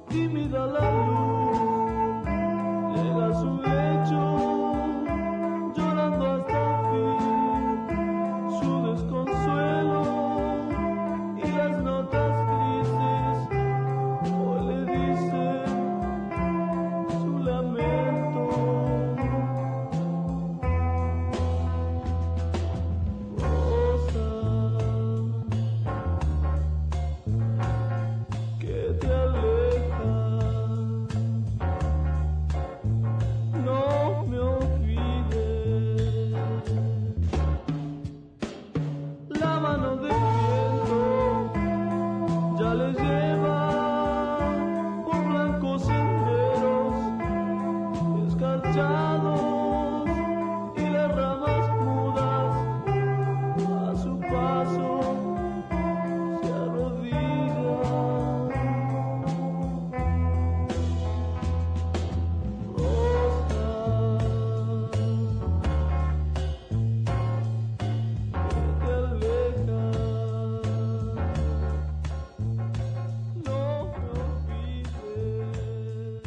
tímida la luz, llega a su lecho, llorando hasta el fin, su desconsuelo y las notas grises, hoy le dicen su lamento. Rosa, que te alejas, no me olvides. La mano del viento ya le lleva por blancos senderos escarchados y las ramas mudas a su paso se arrodillan. Rosa, que te alejas, no me olvides.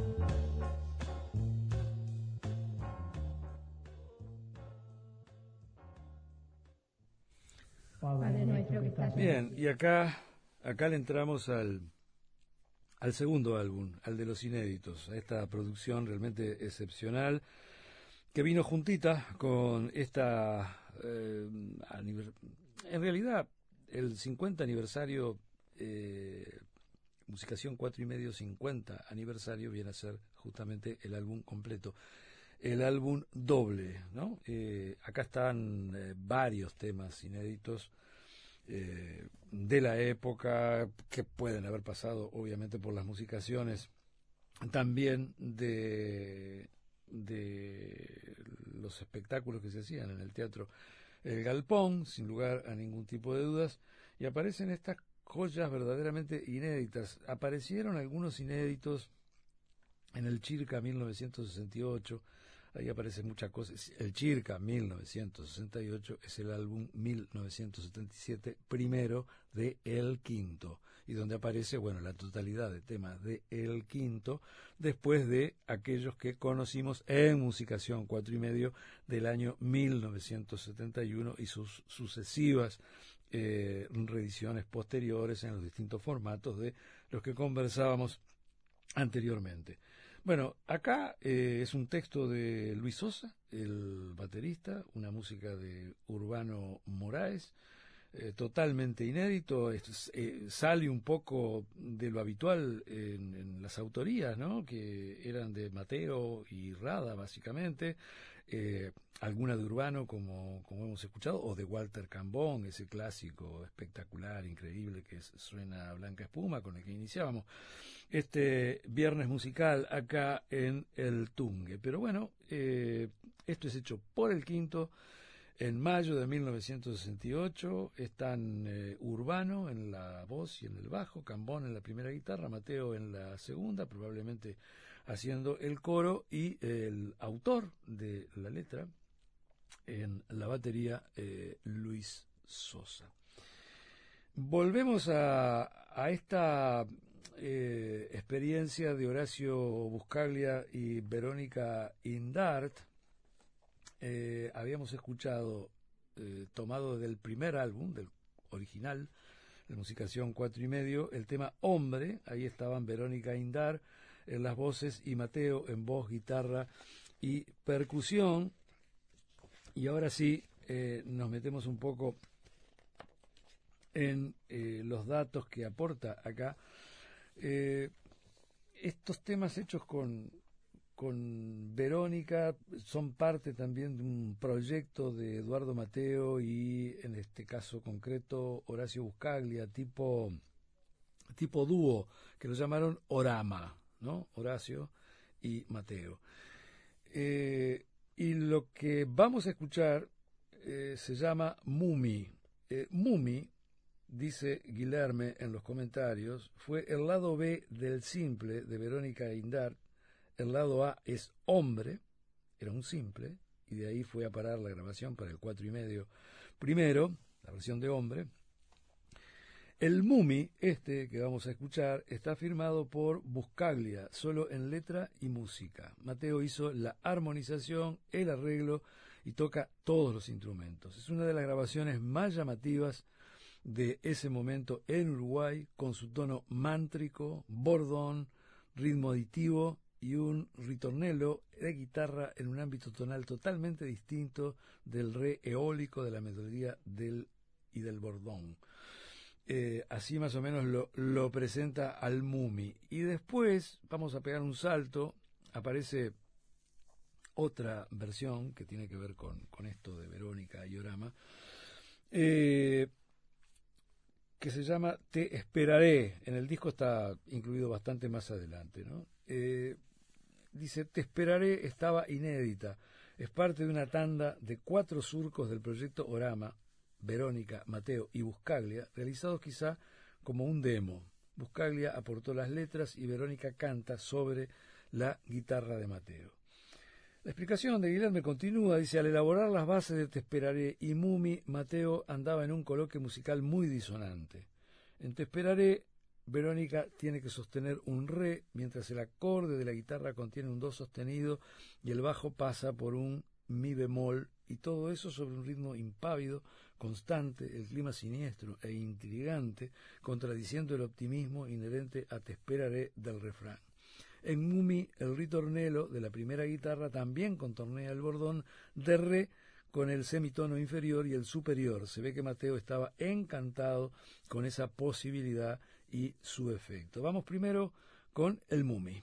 Padre nuestro que estás en el Bien, y acá le entramos al segundo álbum, al de los inéditos, a esta producción realmente excepcional que vino juntita con esta, en realidad, el 50 aniversario, Musicación 4 y medio 50 aniversario viene a ser justamente el álbum completo, el álbum doble, ¿no? Acá están varios temas inéditos de la época que pueden haber pasado obviamente por las musicaciones también de los espectáculos que se hacían en el Teatro El Galpón, sin lugar a ningún tipo de dudas, y aparecen estas joyas verdaderamente inéditas. Aparecieron algunos inéditos en el Chirca 1968, ahí aparecen muchas cosas. El Chirca 1968 es el álbum 1977 primero de El Quinto, y donde aparece, bueno, la totalidad de temas de El Quinto, después de aquellos que conocimos en Musicación 4 y medio del año 1971 y sus sucesivas reediciones posteriores en los distintos formatos de los que conversábamos anteriormente. Bueno, acá es un texto de Luis Sosa, el baterista, una música de Urbano Moraes, totalmente inédito. Sale un poco de lo habitual en las autorías, ¿no? Que eran de Mateo y Rada, básicamente, alguna de Urbano, como hemos escuchado, o de Walter Cambón, ese clásico espectacular, increíble, que suena Blanca Espuma, con el que iniciábamos este viernes musical acá en el Tungue. Pero bueno, esto es hecho por El Quinto. En mayo de 1968 están Urbano en la voz y en el bajo, Cambón en la primera guitarra, Mateo en la segunda, probablemente haciendo el coro, y el autor de la letra en la batería, Luis Sosa. Volvemos a esta experiencia de Horacio Buscaglia y Verónica Indart. Habíamos escuchado, tomado del primer álbum, del original, de Musicación 4 y medio, el tema Hombre. Ahí estaban Verónica Indart en las voces y Mateo en voz, guitarra y percusión. Y ahora sí, nos metemos un poco en los datos que aporta acá. Estos temas hechos con Verónica son parte también de un proyecto de Eduardo Mateo y, en este caso concreto, Horacio Buscaglia, tipo dúo, que lo llamaron Orama, ¿no? Horacio y Mateo. Y lo que vamos a escuchar se llama Mumi. Mumi, dice Guilherme en los comentarios, fue el lado B del simple de Verónica Indart. El lado A es Hombre, era un simple, y de ahí fue a parar la grabación para el 4 y medio primero, la versión de Hombre. El Mumi, este que vamos a escuchar, está firmado por Buscaglia, solo en letra y música. Mateo hizo la armonización, el arreglo y toca todos los instrumentos. Es una de las grabaciones más llamativas de ese momento en Uruguay, con su tono mántrico, bordón, ritmo aditivo y un ritornello de guitarra en un ámbito tonal totalmente distinto del re eólico, de la melodía y del bordón. Así más o menos lo presenta al Mumi. Y después vamos a pegar un salto, aparece otra versión que tiene que ver con esto de Verónica y Orama, que se llama Te Esperaré. En el disco está incluido bastante más adelante, ¿no? Dice, Te Esperaré estaba inédita. Es parte de una tanda de 4 surcos del proyecto Orama, Verónica, Mateo y Buscaglia, realizados quizá como un demo. Buscaglia aportó las letras y Verónica canta sobre la guitarra de Mateo. La explicación de Guilherme continúa, dice, al elaborar las bases de Te Esperaré y Mumi, Mateo andaba en un coloquio musical muy disonante. En Te Esperaré, Verónica tiene que sostener un re, mientras el acorde de la guitarra contiene un do sostenido y el bajo pasa por un mi bemol, y todo eso sobre un ritmo impávido, constante, el clima siniestro e intrigante, contradiciendo el optimismo inherente a Te Esperaré del refrán. En Mumi, el ritornello de la primera guitarra también contornea el bordón de re con el semitono inferior y el superior. Se ve que Mateo estaba encantado con esa posibilidad y su efecto. Vamos primero con el Mumi.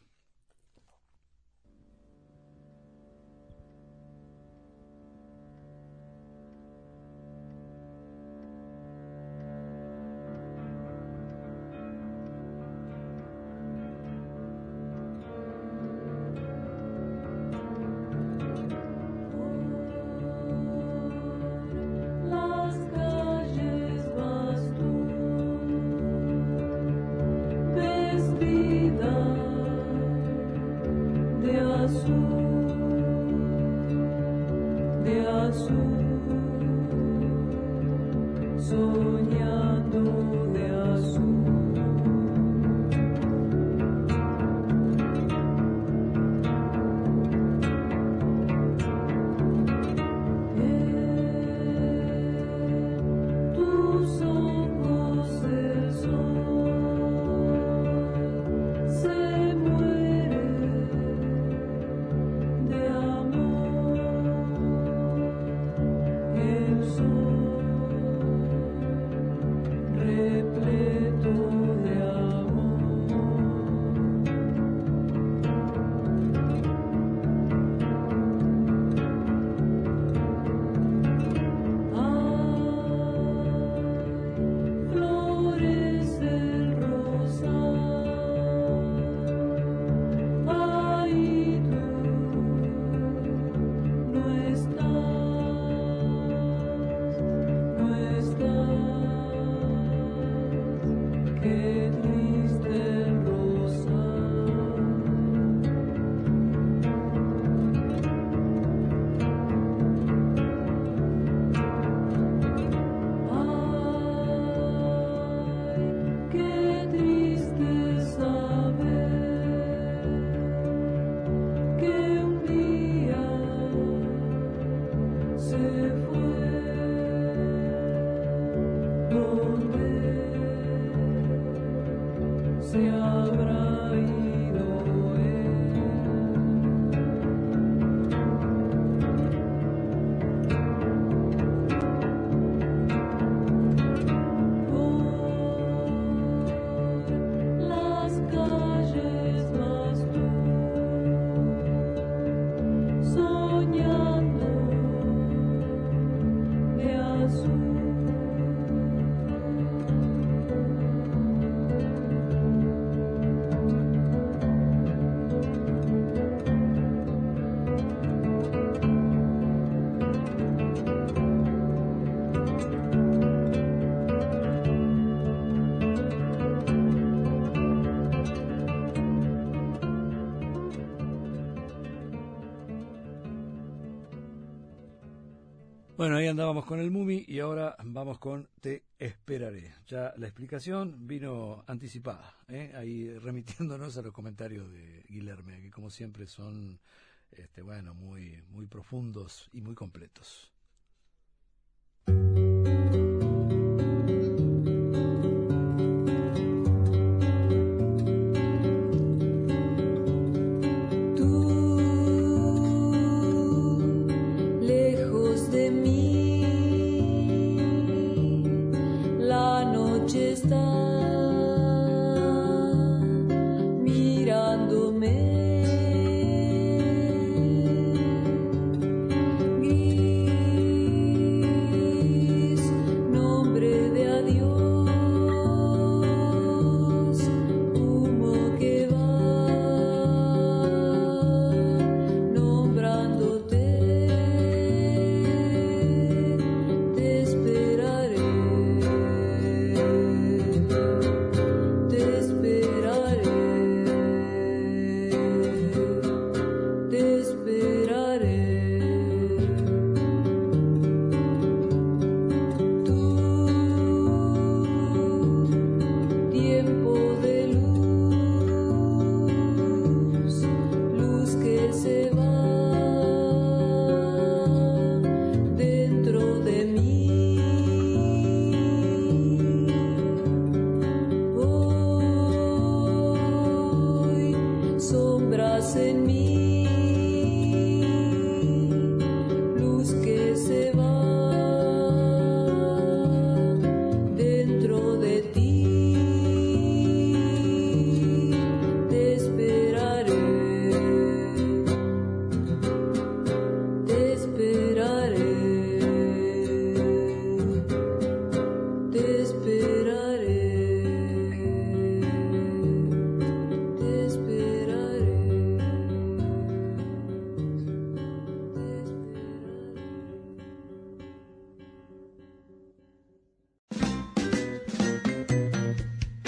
Bueno, ahí andábamos con el Mumi y ahora vamos con Te esperaré. Ya la explicación vino anticipada, ahí remitiéndonos a los comentarios de Guilherme, que como siempre son bueno, muy, muy profundos y muy completos.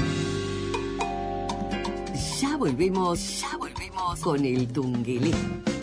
Ya volvemos con el Tungelé.